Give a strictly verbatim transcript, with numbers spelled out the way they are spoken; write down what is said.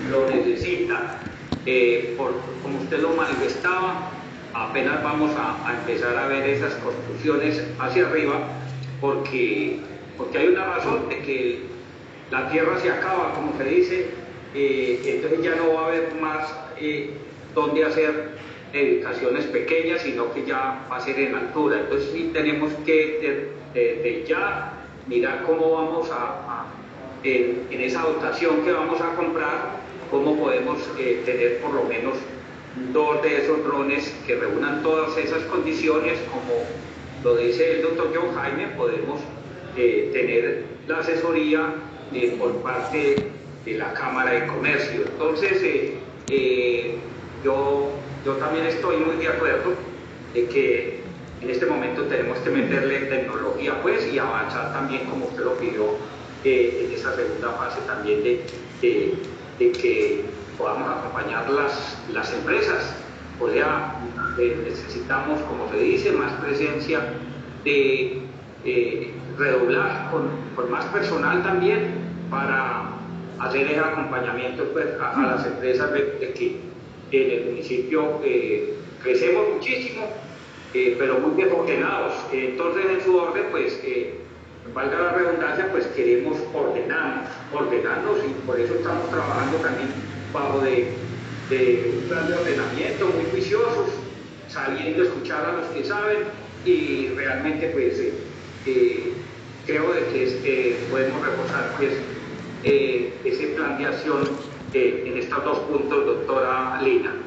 lo necesita. Eh, por, como usted lo manifestaba, apenas vamos a, a empezar a ver esas construcciones hacia arriba, porque, porque hay una razón de que la tierra se acaba, como se dice, eh, entonces ya no va a haber más eh, donde hacer edificaciones pequeñas, sino que ya va a ser en altura. Entonces sí tenemos que de, de, de ya mirar cómo vamos a, a en, en esa dotación que vamos a comprar, cómo podemos eh, tener por lo menos dos de esos drones que reúnan todas esas condiciones, como lo dice el doctor John Jaime, podemos eh, tener la asesoría eh, por parte de la Cámara de Comercio. Entonces, eh, eh, yo, yo también estoy muy de acuerdo de que en este momento tenemos que meterle tecnología pues y avanzar también, como usted lo pidió, eh, en esa segunda fase también de, de, de que podamos acompañar las, las empresas. O sea, eh, necesitamos, como se dice, más presencia de eh, redoblar con, con más personal también para hacer el acompañamiento pues, a, a las empresas de, de que en el municipio eh, crecemos muchísimo, eh, pero muy desordenados. Entonces, en su orden, pues, eh, valga la redundancia, pues queremos ordenarnos, ordenarnos y por eso estamos trabajando también bajo de, de un plan de ordenamiento muy juiciosos, sabiendo escuchar a los que saben y realmente pues eh, eh, creo de que este, podemos reforzar pues eh, ese plan de acción eh, en estos dos puntos, doctora Lina.